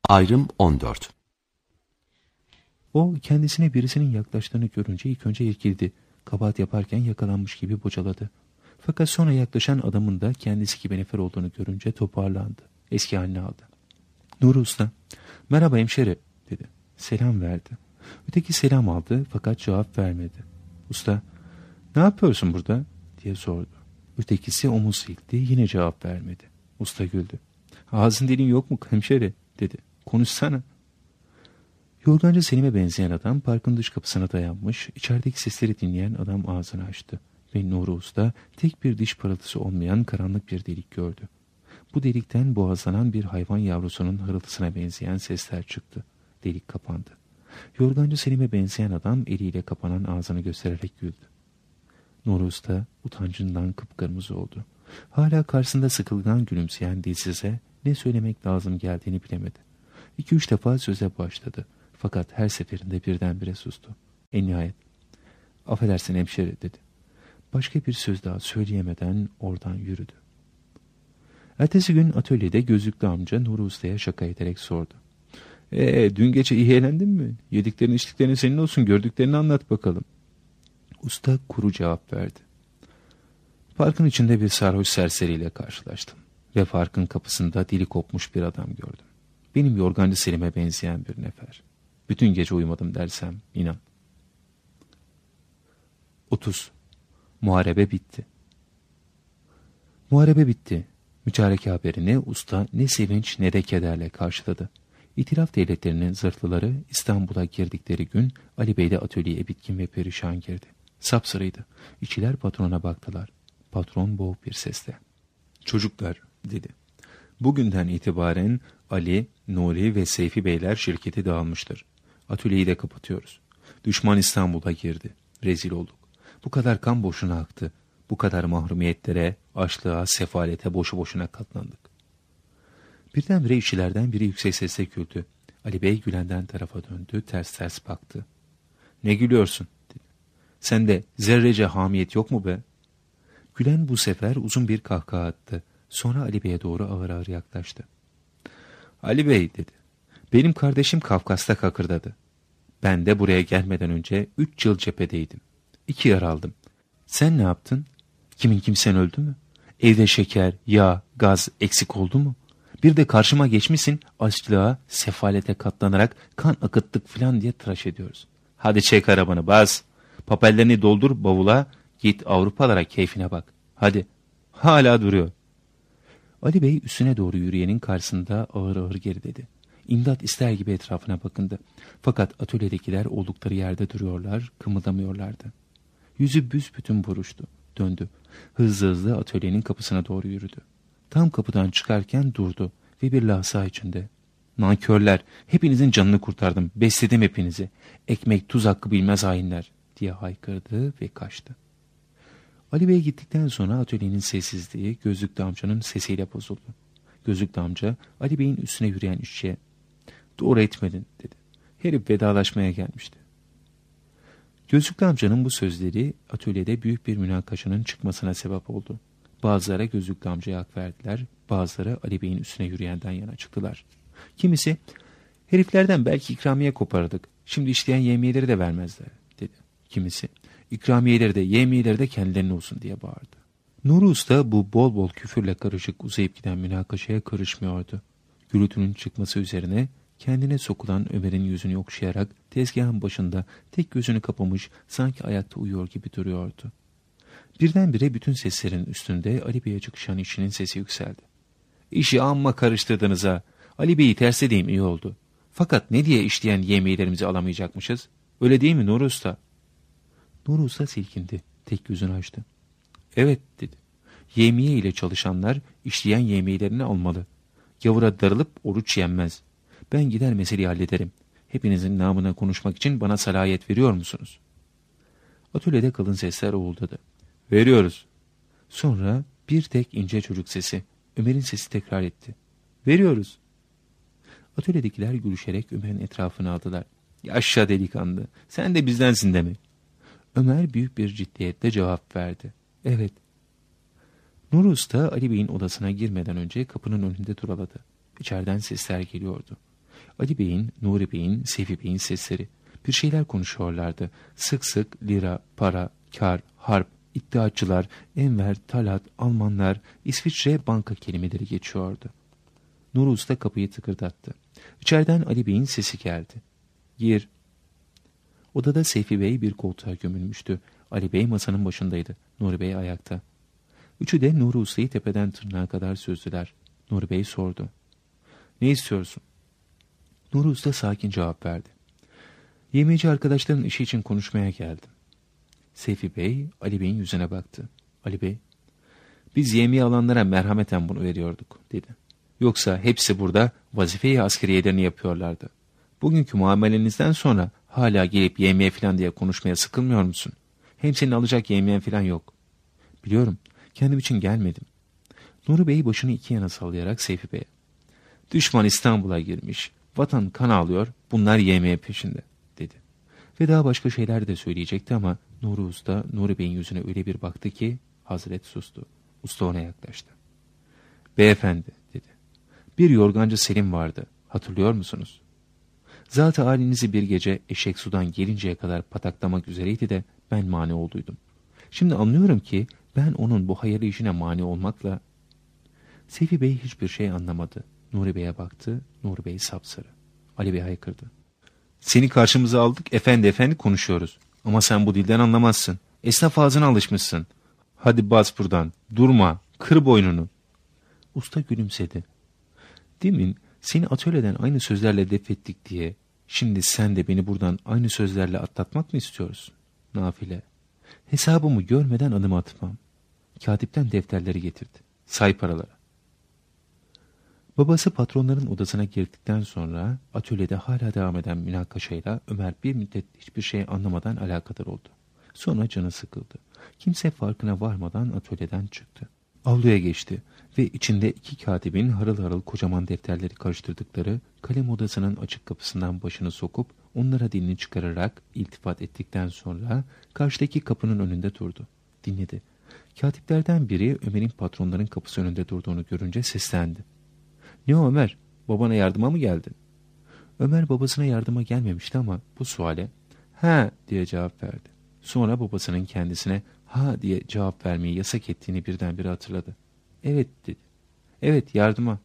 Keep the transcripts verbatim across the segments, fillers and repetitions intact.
Ayrım on dört. O kendisine birisinin yaklaştığını görünce ilk önce irkildi. Kabahat yaparken yakalanmış gibi bocaladı. Fakat sonra yaklaşan adamın da kendisi gibi nefer olduğunu görünce toparlandı. Eski haline aldı. Nuri Usta, "Merhaba hemşeri," dedi. Selam verdi. Öteki selam aldı fakat cevap vermedi. Usta, "Ne yapıyorsun burada?" diye sordu. Ötekisi omuz silkti, yine cevap vermedi. Usta güldü. "Ağzın dilin yok mu hemşeri?" dedi. "Konuşsana." Yorgancı Selim'e benzeyen adam parkın dış kapısına dayanmış, içerideki sesleri dinleyen adam ağzını açtı. Ve Nuri Usta tek bir diş parıltısı olmayan karanlık bir delik gördü. Bu delikten boğazlanan bir hayvan yavrusunun hırıltısına benzeyen sesler çıktı. Delik kapandı. Yorgancı Selim'e benzeyen adam eliyle kapanan ağzını göstererek güldü. Nuri Usta utancından kıpkırmızı oldu. Hala karşısında sıkılgan gülümseyen dilsize ne söylemek lazım geldiğini bilemedi. İki üç defa söze başladı. Fakat her seferinde birdenbire sustu. En nihayet, "Affedersin hemşeri," dedi. Başka bir söz daha söyleyemeden oradan yürüdü. Ertesi gün atölyede gözlüklü amca Nuri Usta'ya şaka ederek sordu. "Ee, dün gece iyi eğlendin mi? Yediklerin içtiklerin senin olsun, gördüklerini anlat bakalım." Usta kuru cevap verdi. "Parkın içinde bir sarhoş serseriyle karşılaştım. Ve parkın kapısında dili kopmuş bir adam gördüm. Benim yorgancı Selim'e benzeyen bir nefer. Bütün gece uyumadım dersem inan." otuz. Muharebe bitti. Muharebe bitti. Mütareke haberini usta ne sevinç ne de kederle karşıladı. İtilaf devletlerinin zırhlıları İstanbul'a girdikleri gün Ali Bey de atölyeye bitkin ve perişan girdi. Sapsarıydı. İşçiler patrona baktılar. Patron boğuk bir sesle, "Çocuklar," dedi. "Bugünden itibaren Ali, Nuri ve Seyfi Beyler şirketi dağılmıştır. Atölyeyi de kapatıyoruz. Düşman İstanbul'a girdi. Rezil olduk. Bu kadar kan boşuna aktı. Bu kadar mahrumiyetlere, açlığa, sefalete boşu boşuna katlandık." Birdenbire işçilerden biri yüksek sesle güldü. Ali Bey gülenden tarafa döndü, ters ters baktı. "Ne gülüyorsun?" dedi. "Sende zerrece hamiyet yok mu be?" Gülen bu sefer uzun bir kahkaha attı. Sonra Ali Bey'e doğru ağır ağır yaklaştı. "Ali Bey," dedi. "Benim kardeşim Kafkas'ta kakırdadı. Ben de buraya gelmeden önce üç yıl cephedeydim. İki yara aldım. Sen ne yaptın? Kimin kimsen öldü mü? Evde şeker, yağ, gaz eksik oldu mu? Bir de karşıma geçmişsin, açlığa, sefalete katlanarak kan akıttık filan diye tıraş ediyoruz. Hadi çek arabanı bas. Papellerini doldur bavula, git Avrupalara keyfine bak. Hadi." Hala duruyor. Ali Bey üstüne doğru yürüyenin karşısında ağır ağır geriledi. İmdat ister gibi etrafına bakındı. Fakat atölyedekiler oldukları yerde duruyorlar, kımıldamıyorlardı. Yüzü büsbütün buruştu. Döndü. Hızlı hızlı atölyenin kapısına doğru yürüdü. Tam kapıdan çıkarken durdu ve bir lahza içinde, "Nankörler, hepinizin canını kurtardım, besledim hepinizi. Ekmek tuz hakkı bilmez hainler," diye haykırdı ve kaçtı. Ali Bey gittikten sonra atölyenin sessizliği gözlüklü amcanın sesiyle bozuldu. Gözlüklü amca Ali Bey'in üstüne yürüyen işçiye, "Doğru etmedin," dedi. "Herif vedalaşmaya gelmişti." Gözlüklü amcanın bu sözleri atölyede büyük bir münakaşanın çıkmasına sebep oldu. Bazıları gözlüklü amcaya hak verdiler, bazıları Ali Bey'in üstüne yürüyenden yana çıktılar. Kimisi, "Heriflerden belki ikramiye kopardık, şimdi işleyen yemiyeleri de vermezler," dedi. Kimisi, "İkramiyeleri de yemiyeleri de kendilerine olsun," diye bağırdı. Nuri Usta bu bol bol küfürle karışık uzayıp giden münakaşaya karışmıyordu. Gürültünün çıkması üzerine kendine sokulan Ömer'in yüzünü okşayarak tezgahın başında tek gözünü kapamış, sanki ayakta uyuyor gibi duruyordu. Birdenbire bütün seslerin üstünde Ali Bey'e çıkışan işçinin sesi yükseldi. "İşi amma karıştırdınız ha. Ali Bey'i ters edeyim iyi oldu. Fakat ne diye işleyen yemeğlerimizi alamayacakmışız? Öyle değil mi Nuri Usta?" Nuri Usta silkindi. Tek gözünü açtı. "Evet," dedi. "Yemiye ile çalışanlar işleyen yemeğlerini almalı. Gavura darılıp oruç yenmez. Ben gider meseleyi hallederim. Hepinizin namına konuşmak için bana salayet veriyor musunuz?" Atölyede kalın sesler uğuldadı. "Veriyoruz." Sonra bir tek ince çocuk sesi, Ömer'in sesi tekrar etti. "Veriyoruz." Atölyedekiler gülüşerek Ömer'in etrafını aldılar. "Yaşa delikanlı, sen de bizdensin demek." Ömer büyük bir ciddiyetle cevap verdi. "Evet." Nuri Usta Ali Bey'in odasına girmeden önce kapının önünde duraladı. İçeriden sesler geliyordu. Ali Bey'in, Nuri Bey'in, Seyfi Bey'in sesleri. Bir şeyler konuşuyorlardı. Sık sık lira, para, kar, harp, iddiaçılar, Enver, Talat, Almanlar, İsviçre, banka kelimeleri geçiyordu. Nuri Usta kapıyı tıkırdattı. İçeriden Ali Bey'in sesi geldi. Gir. Odada Seyfi Bey bir koltuğa gömülmüştü. Ali Bey masanın başındaydı. Nuri Bey ayakta. Üçü de Nuri Usta'yı tepeden tırnağa kadar süzdüler. Nuri Bey sordu. Ne istiyorsun? Nuri Usta sakin cevap verdi. Yemeğci arkadaşların işi için konuşmaya geldim. Seyfi Bey Ali Bey'in yüzüne baktı. Ali Bey, biz yemeği alanlara merhameten bunu veriyorduk dedi. Yoksa hepsi burada vazife-i askeriyelerini yapıyorlardı. Bugünkü muamelenizden sonra hala gelip yemeğe falan diye konuşmaya sıkılmıyor musun? Hem senin alacak yemeğin falan yok. Biliyorum, kendim için gelmedim. Nuri Bey başını iki yana sallayarak Seyfi Bey'e. Düşman İstanbul'a girmiş, vatan kan ağlıyor, bunlar yemeğe peşinde dedi. Ve daha başka şeyler de söyleyecekti ama Nuri Usta, Nuri Bey'in yüzüne öyle bir baktı ki Hazret sustu. Usta ona yaklaştı. Beyefendi dedi. Bir yorgancı Selim vardı, hatırlıyor musunuz? Zat-ı halinizi bir gece eşek sudan gelinceye kadar pataklamak üzereydi de ben mani olduydum. Şimdi anlıyorum ki ben onun bu hayırlı işine mani olmakla... Seyfi Bey hiçbir şey anlamadı. Nuri Bey'e baktı. Nuri Bey sapsarı. Ali Bey haykırdı. Seni karşımıza aldık, efendi efendi konuşuyoruz. Ama sen bu dilden anlamazsın. Esnaf ağzına alışmışsın. Hadi bas buradan. Durma. Kır boynunu. Usta gülümsedi. Demin seni atölyeden aynı sözlerle def ettik diye şimdi sen de beni buradan aynı sözlerle atlatmak mı istiyorsun? Nafile. Hesabımı görmeden adım atmam. Katipten defterleri getirdi. Say paraları. Babası patronların odasına girdikten sonra atölyede hala devam eden münakaşayla Ömer bir müddet hiçbir şey anlamadan alakadar oldu. Sonra canı sıkıldı. Kimse farkına varmadan atölyeden çıktı. Avluya geçti ve içinde iki katibin harıl harıl kocaman defterleri karıştırdıkları kalem odasının açık kapısından başını sokup onlara dilini çıkararak iltifat ettikten sonra karşıdaki kapının önünde durdu. Dinledi. Katiplerden biri Ömer'in patronların kapısı önünde durduğunu görünce seslendi. Ne o Ömer? Babana yardıma mı geldin? Ömer babasına yardıma gelmemişti ama bu suale ha diye cevap verdi. Sonra babasının kendisine ha diye cevap vermeyi yasak ettiğini birdenbire hatırladı. Evet dedi. Evet yardıma.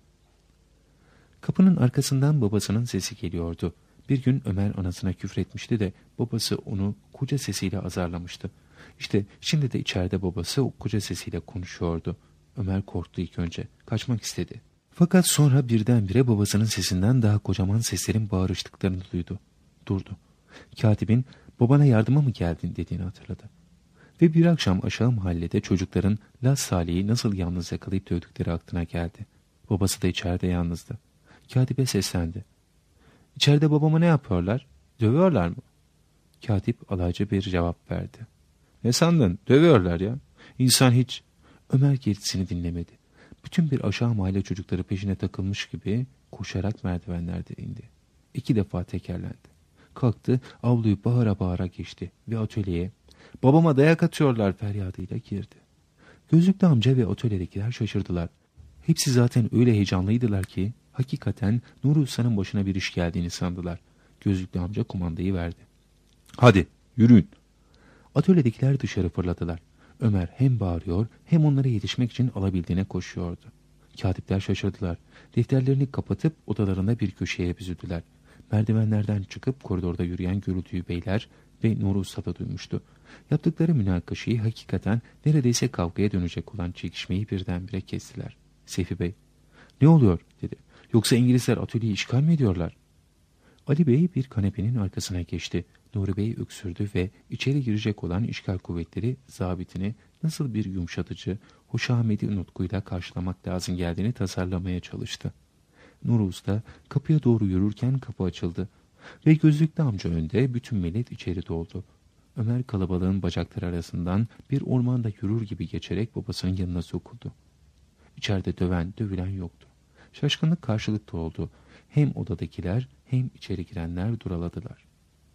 Kapının arkasından babasının sesi geliyordu. Bir gün Ömer anasına küfretmişti de babası onu koca sesiyle azarlamıştı. İşte şimdi de içeride babası o koca sesiyle konuşuyordu. Ömer korktu ilk önce. Kaçmak istedi. Fakat sonra birdenbire babasının sesinden daha kocaman seslerin bağırıştıklarını duydu. Durdu. Katibin babana yardıma mı geldin dediğini hatırladı. Ve bir akşam aşağı mahallede çocukların Laz Salih'i nasıl yalnız yakalayıp dövdükleri aklına geldi. Babası da içeride yalnızdı. Katibe seslendi. İçeride babama ne yapıyorlar? Dövüyorlar mı? Katip alaycı bir cevap verdi. Ne sandın? Dövüyorlar ya. İnsan hiç... Ömer gerisini dinlemedi. Bütün bir aşağı mahalle çocukları peşine takılmış gibi koşarak merdivenlerde indi. İki defa tekerlendi. Kalktı, avluyu bağıra bağıra geçti ve atölyeye babama dayak atıyorlar feryadıyla girdi. Gözlüklü amca ve atölyedekiler şaşırdılar. Hepsi zaten öyle heyecanlıydılar ki hakikaten Nuri Usta'nın başına bir iş geldiğini sandılar. Gözlüklü amca kumandayı verdi. Hadi yürüyün. Atölyedekiler dışarı fırladılar. Ömer hem bağırıyor hem onlara yetişmek için alabildiğine koşuyordu. Katipler şaşırdılar. Defterlerini kapatıp odalarında bir köşeye büzüldüler. Merdivenlerden çıkıp koridorda yürüyen gürültüyü beyler ve Nuri Usta da duymuştu. Yaptıkları münakaşayı hakikaten neredeyse kavgaya dönecek olan çekişmeyi birdenbire kestiler. Seyfi Bey, ne oluyor dedi. Yoksa İngilizler atölyeyi işgal mi ediyorlar? Ali Bey bir kanepenin arkasına geçti. Nuri Bey öksürdü ve içeri girecek olan işgal kuvvetleri zabitini nasıl bir yumuşatıcı, hoşamedi nutkuyla karşılamak lazım geldiğini tasarlamaya çalıştı. Nuri Usta kapıya doğru yürürken kapı açıldı ve gözlüklü amca önde bütün millet içeri doldu. Ömer kalabalığın bacakları arasından bir ormanda yürür gibi geçerek babasının yanına sokuldu. İçeride döven, dövülen yoktu. Şaşkınlık karşılıklı oldu. Hem odadakiler hem içeri girenler duraladılar.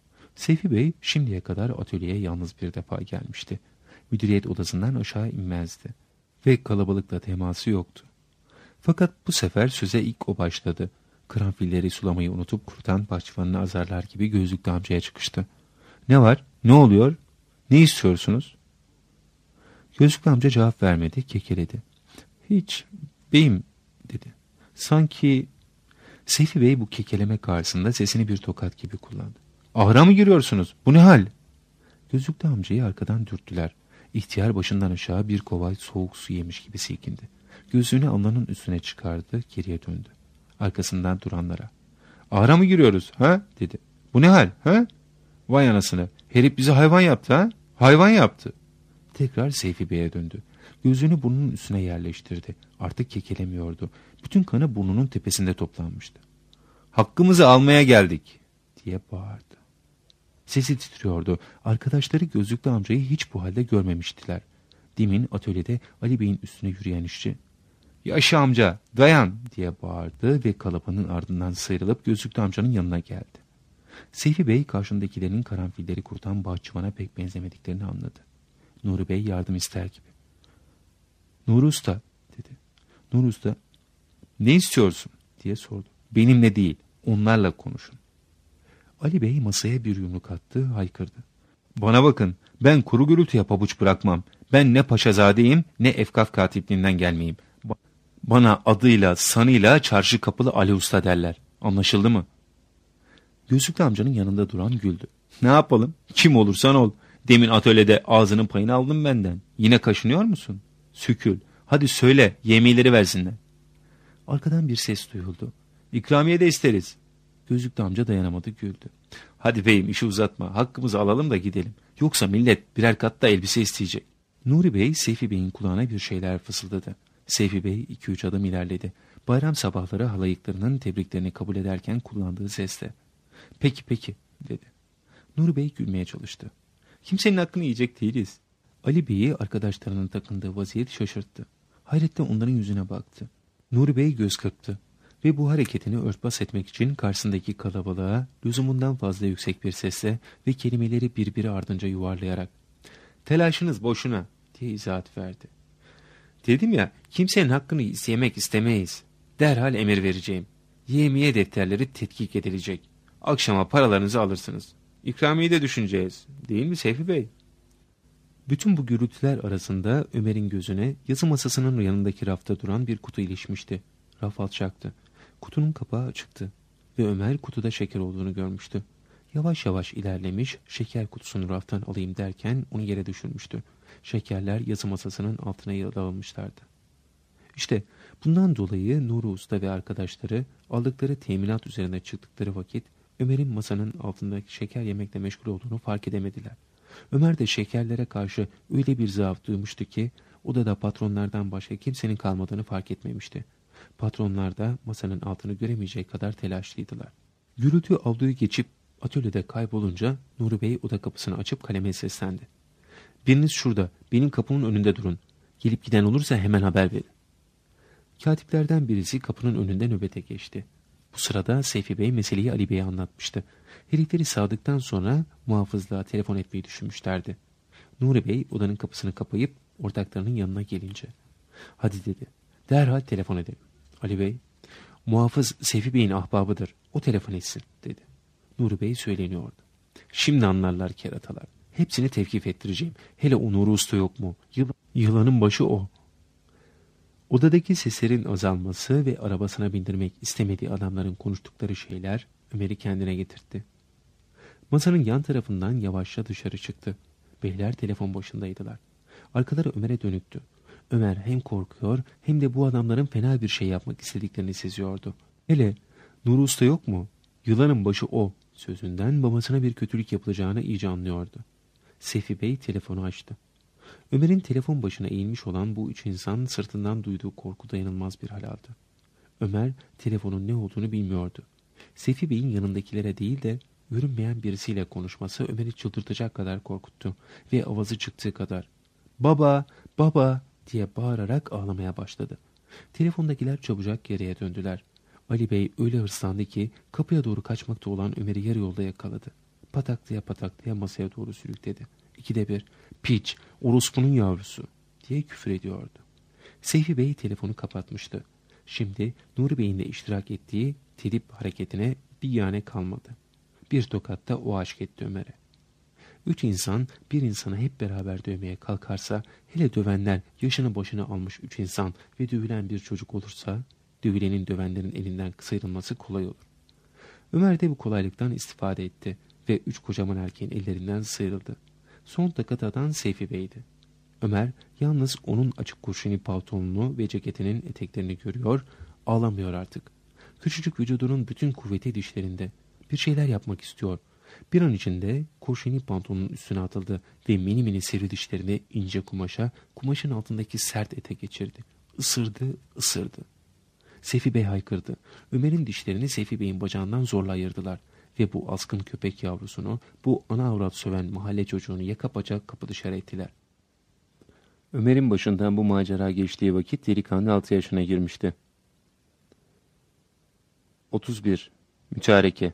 Seyfi Bey şimdiye kadar atölyeye yalnız bir defa gelmişti. Müdüriyet odasından aşağı inmezdi ve kalabalıkla teması yoktu. Fakat bu sefer söze ilk o başladı. Karanfilleri sulamayı unutup kurutan bahçıvanını azarlar gibi gözlüklü amcaya çıkıştı. Ne var? Ne oluyor? Ne istiyorsunuz? Gözlüklü amca cevap vermedi, kekeledi. Hiç, beyim dedi. Sanki... Seyfi Bey bu kekeleme karşısında sesini bir tokat gibi kullandı. Ahıra mı giriyorsunuz? Bu ne hal? Gözlüklü amcayı arkadan dürttüler. İhtiyar başından aşağı bir kova soğuk su yemiş gibi silkindi. Gözlüğünü alnının üstüne çıkardı, geriye döndü. Arkasından duranlara. Ahıra mı giriyoruz ha? Dedi. Bu ne hal ha? Vay anasını. Herif bizi hayvan yaptı ha? Hayvan yaptı. Tekrar Seyfi Bey'e döndü. Gözünü burnunun üstüne yerleştirdi. Artık kekelemiyordu. Bütün kanı burnunun tepesinde toplanmıştı. Hakkımızı almaya geldik diye bağırdı. Sesi titriyordu. Arkadaşları gözlüklü amcayı hiç bu halde görmemiştiler. Demin atölyede Ali Bey'in üstüne yürüyen işçi. Yaşa amca dayan diye bağırdı ve kalabalığın ardından sıyrılıp gözlüklü amcanın yanına geldi. Seyfi Bey karşındakilerin karanfilleri kurutan bahçıvana pek benzemediklerini anladı. Nuri Bey yardım ister gibi. Nuri Usta dedi. Nuri Usta ne istiyorsun diye sordu. Benimle değil onlarla konuşun. Ali Bey masaya bir yumruk attı, haykırdı. Bana bakın ben kuru gürültüye pabuç bırakmam. Ben ne paşazadeyim ne Efkaf katipliğinden gelmeyeyim. Bana adıyla sanıyla çarşı kapılı Ali Usta derler. Anlaşıldı mı? Gözlüklü amcanın yanında duran güldü. Ne yapalım? Kim olursan ol. Demin atölyede ağzının payını aldın benden. Yine kaşınıyor musun? Sükül. Hadi söyle yemeğleri versinler. Arkadan bir ses duyuldu. İkramiye de isteriz. Gözlüklü amca dayanamadı, güldü. Hadi beyim işi uzatma. Hakkımızı alalım da gidelim. Yoksa millet birer katta elbise isteyecek. Nuri Bey Seyfi Bey'in kulağına bir şeyler fısıldadı. Seyfi Bey iki üç adım ilerledi. Bayram sabahları halayıklarının tebriklerini kabul ederken kullandığı sesle. Peki peki dedi. Nuri Bey gülmeye çalıştı. Kimsenin hakkını yiyecek değiliz. Ali Bey'i arkadaşlarının takındığı vaziyet şaşırttı. Hayretle onların yüzüne baktı. Nuri Bey göz kırptı ve bu hareketini örtbas etmek için karşısındaki kalabalığa lüzumundan fazla yüksek bir sesle ve kelimeleri birbiri ardınca yuvarlayarak "Telaşınız boşuna" diye izahat verdi. Dedim ya kimsenin hakkını yemek istemeyiz. Derhal emir vereceğim. Yemiye defterleri tetkik edilecek. Akşama paralarınızı alırsınız. İkramiyi de düşüneceğiz. Değil mi Seyfi Bey? Bütün bu gürültüler arasında Ömer'in gözüne yazı masasının yanındaki rafta duran bir kutu ilişmişti. Raf alçaktı. Kutunun kapağı açıktı ve Ömer kutuda şeker olduğunu görmüştü. Yavaş yavaş ilerlemiş, şeker kutusunu raftan alayım derken onu yere düşürmüştü. Şekerler yazı masasının altına dağılmışlardı. İşte bundan dolayı Nuri Usta ve arkadaşları aldıkları teminat üzerine çıktıkları vakit Ömer'in masanın altındaki şeker yemekle meşgul olduğunu fark edemediler. Ömer de şekerlere karşı öyle bir zaaf duymuştu ki odada patronlardan başka kimsenin kalmadığını fark etmemişti. Patronlar da masanın altını göremeyecek kadar telaşlıydılar. Gürültü avluyu geçip atölyede kaybolunca Nuri Bey oda kapısını açıp kaleme seslendi. Biriniz şurada, benim kapımın önünde durun. Gelip giden olursa hemen haber verin. Katiplerden birisi kapının önünde nöbete geçti. Bu sırada Seyfi Bey meseleyi Ali Bey'e anlatmıştı. Herifleri sağdıktan sonra muhafızlığa telefon etmeyi düşünmüşlerdi. Nuri Bey odanın kapısını kapayıp ortaklarının yanına gelince hadi dedi, derhal telefon edelim. Ali Bey, muhafız Seyfi Bey'in ahbabıdır, o telefon etsin dedi. Nuri Bey söyleniyordu. Şimdi anlarlar keratalar. Hepsini tevkif ettireceğim. Hele o Nuri Usta yok mu? Yıl yılanın başı o. Odadaki seslerin azalması ve arabasına bindirmek istemediği adamların konuştukları şeyler Ömer'i kendine getirtti. Masanın yan tarafından yavaşça dışarı çıktı. Beyler telefon başındaydılar. Arkaları Ömer'e dönüktü. Ömer hem korkuyor hem de bu adamların fena bir şey yapmak istediklerini seziyordu. Hele Nuri Usta yok mu? Yılanın başı o sözünden babasına bir kötülük yapılacağını iyice anlıyordu. Seyfi Bey telefonu açtı. Ömer'in telefon başına eğilmiş olan bu üç insan sırtından duyduğu korku dayanılmaz bir hal aldı. Ömer telefonun ne olduğunu bilmiyordu. Seyfi Bey'in yanındakilere değil de görünmeyen birisiyle konuşması Ömer'i çıldırtacak kadar korkuttu ve avazı çıktığı kadar "Baba, baba!" diye bağırarak ağlamaya başladı. Telefondakiler çabucak geriye döndüler. Ali Bey öyle hırslandı ki kapıya doğru kaçmakta olan Ömer'i yarı yolda yakaladı. Pataklaya pataklaya masaya doğru sürükledi. İkide bir "Piç, orospunun yavrusu!" diye küfür ediyordu. Seyfi Bey telefonu kapatmıştı. Şimdi Nuri Bey'in de iştirak ettiği tedip hareketine bir yane kalmadı. Bir tokatta o aşk etti Ömer'e. Üç insan bir insanı hep beraber dövmeye kalkarsa, hele dövenler yaşını başını almış üç insan ve dövülen bir çocuk olursa, dövülenin dövenlerin elinden sıyrılması kolay olur. Ömer de bu kolaylıktan istifade etti ve üç kocaman erkeğin ellerinden sıyrıldı. Son takat atan Seyfi Bey'di. Ömer yalnız onun açık kurşuni paltonunu ve ceketinin eteklerini görüyor, ağlamıyor artık. Küçücük vücudunun bütün kuvveti dişlerinde. Bir şeyler yapmak istiyor. Bir an içinde kurşuni pantolonun üstüne atıldı ve mini mini sivri dişlerini ince kumaşa, kumaşın altındaki sert ete geçirdi. Isırdı, ısırdı. Seyfi Bey haykırdı. Ömer'in dişlerini Seyfi Bey'in bacağından zorla ayırdılar. Ve bu azgın köpek yavrusunu, bu ana avrat söven mahalle çocuğunu yaka paça kapı dışarı ettiler. Ömer'in başından bu macera geçtiği vakit delikanlı altı yaşına girmişti. otuz bir. Mütareke.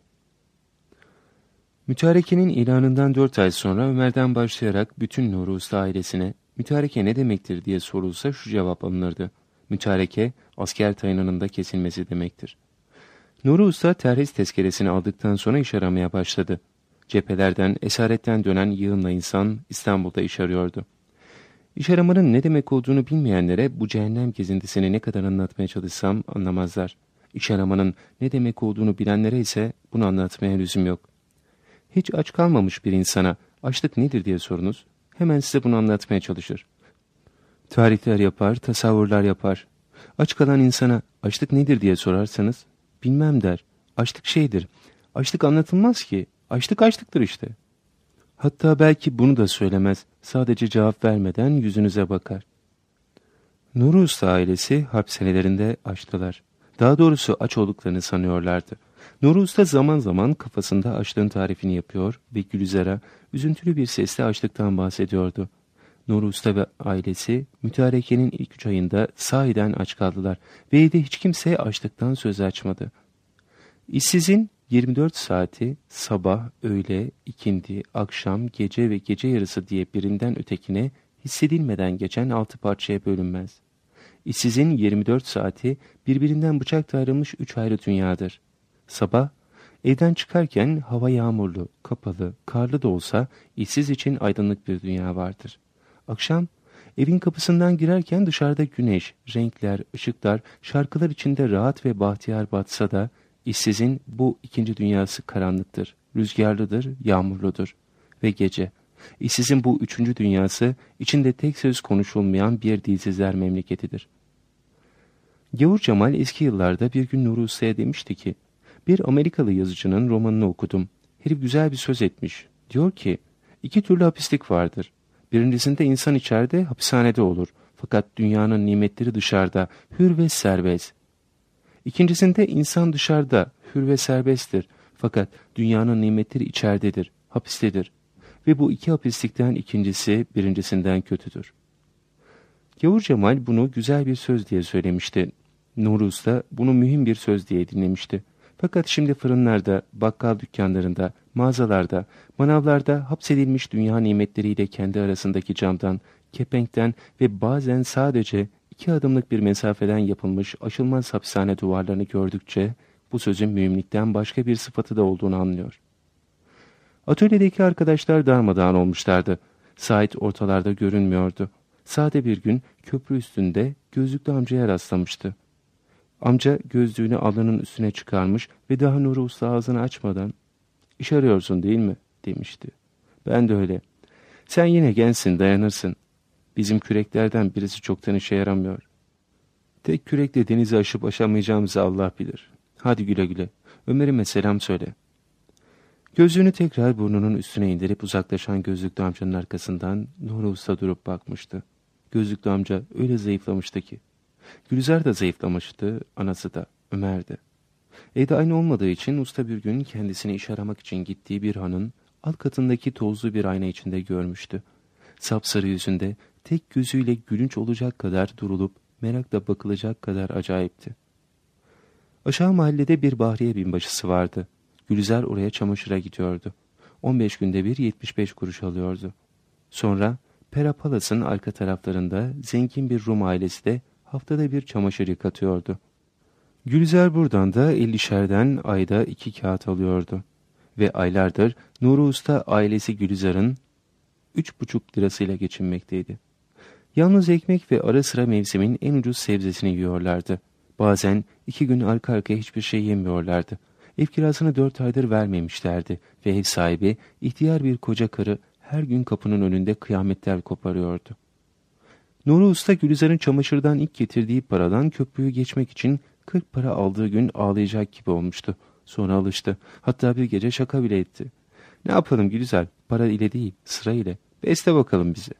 Mütarekenin ilanından dört ay sonra Ömer'den başlayarak bütün Nuri Usta ailesine mütareke ne demektir diye sorulsa şu cevap alınırdı. Mütareke, asker tayinanında kesilmesi demektir. Nuri Usta terhis tezkeresini aldıktan sonra iş aramaya başladı. Cephelerden, esaretten dönen yığınla insan İstanbul'da iş arıyordu. İş aramanın ne demek olduğunu bilmeyenlere bu cehennem gezintisini ne kadar anlatmaya çalışsam anlamazlar. İş aramanın ne demek olduğunu bilenlere ise bunu anlatmaya lüzum yok. Hiç aç kalmamış bir insana açlık nedir diye sorunuz, hemen size bunu anlatmaya çalışır. Tarihler yapar, tasavvurlar yapar. Aç kalan insana açlık nedir diye sorarsanız, bilmem der. Açlık şeydir. Açlık anlatılmaz ki. Açlık açlıktır işte. Hatta belki bunu da söylemez. Sadece cevap vermeden yüzünüze bakar. Nuri Usta ailesi harp senelerinde açtılar. Daha doğrusu aç olduklarını sanıyorlardı. Nuri Usta zaman zaman kafasında açlığın tarifini yapıyor ve Gülizar'a üzüntülü bir sesle açlıktan bahsediyordu. Nuri Usta ve ailesi mütarekenin ilk üç ayında sahiden aç kaldılar ve evde hiç kimse açlıktan söz açmadı. İşsizin yirmi dört saati sabah, öğle, ikindi, akşam, gece ve gece yarısı diye birinden ötekine hissedilmeden geçen altı parçaya bölünmez. İşsizin yirmi dört saati birbirinden bıçakla ayrılmış üç ayrı dünyadır. Sabah, evden çıkarken hava yağmurlu, kapalı, karlı da olsa işsiz için aydınlık bir dünya vardır. Akşam, evin kapısından girerken dışarıda güneş, renkler, ışıklar, şarkılar içinde rahat ve bahtiyar batsa da işsizin bu ikinci dünyası karanlıktır, rüzgarlıdır, yağmurludur. Ve gece, işsizin bu üçüncü dünyası içinde tek söz konuşulmayan bir dilsizler memleketidir. Gavur Cemal eski yıllarda bir gün Nuri Usta'ya demişti ki, bir Amerikalı yazıcının romanını okudum. Herif güzel bir söz etmiş. Diyor ki, iki türlü hapislik vardır. Birincisinde insan içeride, hapishanede olur. Fakat dünyanın nimetleri dışarıda, hür ve serbest. İkincisinde insan dışarıda, hür ve serbesttir. Fakat dünyanın nimetleri içeridedir, hapistedir. Ve bu iki hapislikten ikincisi birincisinden kötüdür. Gavur Cemal bunu güzel bir söz diye söylemişti. Nuri Usta bunu mühim bir söz diye dinlemişti. Fakat şimdi fırınlarda, bakkal dükkanlarında, mağazalarda, manavlarda hapsedilmiş dünya nimetleriyle kendi arasındaki camdan, kepenkten ve bazen sadece iki adımlık bir mesafeden yapılmış aşılmaz hapishane duvarlarını gördükçe bu sözün mühimlikten başka bir sıfatı da olduğunu anlıyor. Atölyedeki arkadaşlar darmadağın olmuşlardı. Sait ortalarda görünmüyordu. Sade bir gün köprü üstünde gözlüklü amcaya rastlamıştı. Amca gözlüğünü alnının üstüne çıkarmış ve daha Nuri Usta ağzını açmadan "İş arıyorsun değil mi?" demişti. "Ben de öyle. Sen yine gençsin, dayanırsın. Bizim küreklerden birisi çoktan işe yaramıyor. Tek kürekle denizi aşıp aşamayacağımızı Allah bilir. Hadi güle güle. Ömer'ime selam söyle." Gözlüğünü tekrar burnunun üstüne indirip uzaklaşan gözlüklü amcanın arkasından Nuri Usta durup bakmıştı. Gözlüklü amca öyle zayıflamıştı ki. Gülizar da zayıflamıştı, anası da, Ömer de. Evde aynı olmadığı için usta bir gün kendisini iş aramak için gittiği bir hanın alt katındaki tozlu bir ayna içinde görmüştü. Sapsarı yüzünde tek gözüyle gülünç olacak kadar durulup merakla bakılacak kadar acayipti. Aşağı mahallede bir Bahriye binbaşısı vardı. Gülizar oraya çamaşıra gidiyordu. on beş günde bir yetmiş beş kuruş alıyordu. Sonra Pera Palas'ın arka taraflarında zengin bir Rum ailesi de haftada bir çamaşır yıkatıyordu. Gülizar buradan da ellişerden ayda iki kağıt alıyordu. Ve aylardır Nuri Usta ailesi Gülizar'ın üç buçuk lirasıyla geçinmekteydi. Yalnız ekmek ve ara sıra mevsimin en ucuz sebzesini yiyorlardı. Bazen iki gün arka arkaya hiçbir şey yemiyorlardı. Ev kirasını dört aydır vermemişlerdi ve ev sahibi ihtiyar bir koca karı her gün kapının önünde kıyametler koparıyordu. Nuri Usta Gülizar'ın çamaşırdan ilk getirdiği paradan köprüyü geçmek için kırk para aldığı gün ağlayacak gibi olmuştu. Sonra alıştı. Hatta bir gece şaka bile etti. Ne yapalım Gülizar, para ile değil sıra ile. Beste bakalım bize.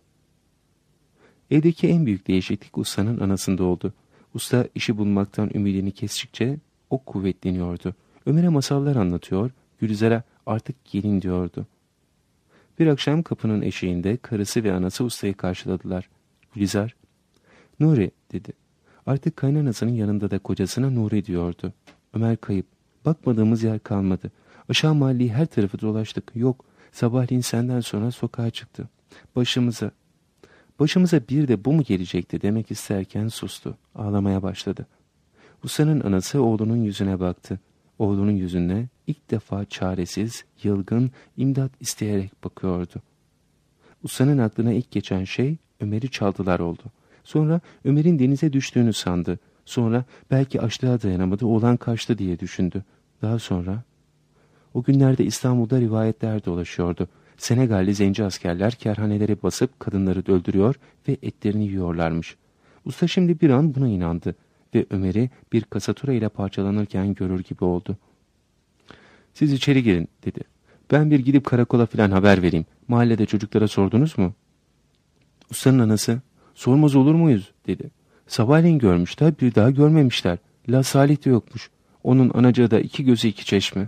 Evdeki en büyük değişiklik ustanın anasında oldu. Usta işi bulmaktan ümidini kestikçe o kuvvetleniyordu. Ömer'e masallar anlatıyor, Gülizar'a artık gelin diyordu. Bir akşam kapının eşiğinde karısı ve anası ustayı karşıladılar. Gülizar, Nuri dedi. Artık kaynanasının yanında da kocasına Nuri diyordu. Ömer kayıp. Bakmadığımız yer kalmadı. Aşağı mahalleyi her tarafı dolaştık. Yok. Sabahleyin senden sonra sokağa çıktı. Başımıza, başımıza bir de bu mu gelecekti demek isterken sustu. Ağlamaya başladı. Ustanın anası oğlunun yüzüne baktı. Oğlunun yüzüne ilk defa çaresiz, yılgın, imdat isteyerek bakıyordu. Ustanın aklına ilk geçen şey Ömer'i çaldılar oldu. Sonra Ömer'in denize düştüğünü sandı. Sonra belki açlığa dayanamadı, oğlan kaçtı diye düşündü. Daha sonra o günlerde İstanbul'da rivayetler dolaşıyordu. Senegalli zenci askerler kerhanelere basıp kadınları öldürüyor ve etlerini yiyorlarmış. Usta şimdi bir an buna inandı ve Ömer'i bir kasatura ile parçalanırken görür gibi oldu. Siz içeri girin dedi. Ben bir gidip karakola filan haber vereyim. Mahallede çocuklara sordunuz mu? Ustanın anası, sormaz olur muyuz dedi. Sabahleyin görmüşler, bir daha görmemişler. La Salih de yokmuş. Onun anacağı da iki gözü iki çeşme.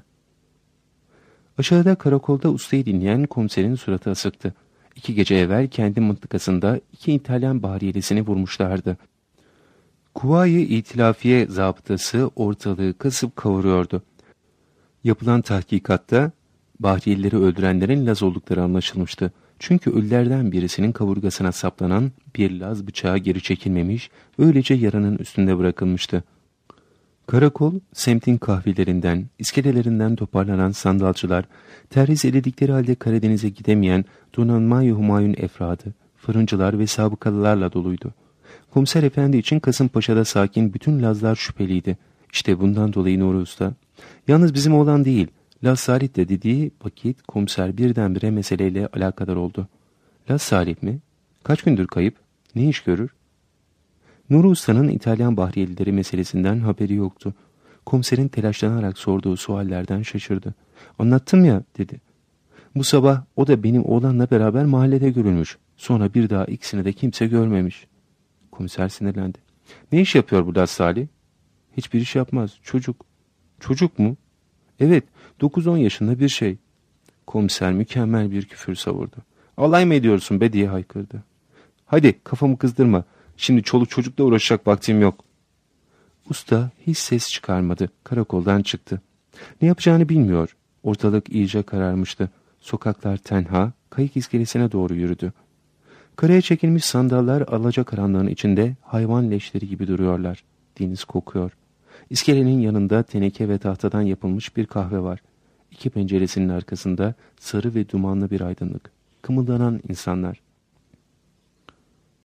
Aşağıda karakolda ustayı dinleyen komiserin suratı asıktı. İki gece evvel kendi mıntıkasında iki İtalyan bahriyelesini vurmuşlardı. Kuvayi İtilafiye zabıtası ortalığı kasıp kavuruyordu. Yapılan tahkikatta bahriyelileri öldürenlerin Laz oldukları anlaşılmıştı. Çünkü ölülerden birisinin kaburgasına saplanan bir Laz bıçağı geri çekilmemiş, öylece yaranın üstünde bırakılmıştı. Karakol, semtin kahvelerinden, iskelelerinden toparlanan sandalcılar, terhis edildikleri halde Karadeniz'e gidemeyen donanma-i humayun efradı, fırıncılar ve sabıkalılarla doluydu. Komiser efendi için Kasımpaşa'da sakin bütün Lazlar şüpheliydi. İşte bundan dolayı Nuri Usta, yalnız bizim oğlan değil, Laz Salih de dediği vakit komiser birdenbire meseleyle alakadar oldu. Laz Salih mi? Kaç gündür kayıp? Ne iş görür? Nuri Usta'nın İtalyan bahriyelileri meselesinden haberi yoktu. Komiserin telaşlanarak sorduğu suallerden şaşırdı. Anlattım ya dedi. Bu sabah o da benim oğlanla beraber mahallede görülmüş. Sonra bir daha ikisini de kimse görmemiş. Komiser sinirlendi. Ne iş yapıyor bu Laz Salih? Hiçbir iş yapmaz. Çocuk. Çocuk mu? Evet. dokuz on yaşında bir şey. Komiser mükemmel bir küfür savurdu. Alay mı ediyorsun be diye haykırdı. Hadi kafamı kızdırma. Şimdi çoluk çocukla uğraşacak vaktim yok. Usta hiç ses çıkarmadı. Karakoldan çıktı. Ne yapacağını bilmiyor. Ortalık iyice kararmıştı. Sokaklar tenha, kayık iskelesine doğru yürüdü. Karaya çekilmiş sandallar alacakaranlığın içinde hayvan leşleri gibi duruyorlar. Deniz kokuyor. İskelenin yanında teneke ve tahtadan yapılmış bir kahve var. İki penceresinin arkasında sarı ve dumanlı bir aydınlık. Kımıldanan insanlar.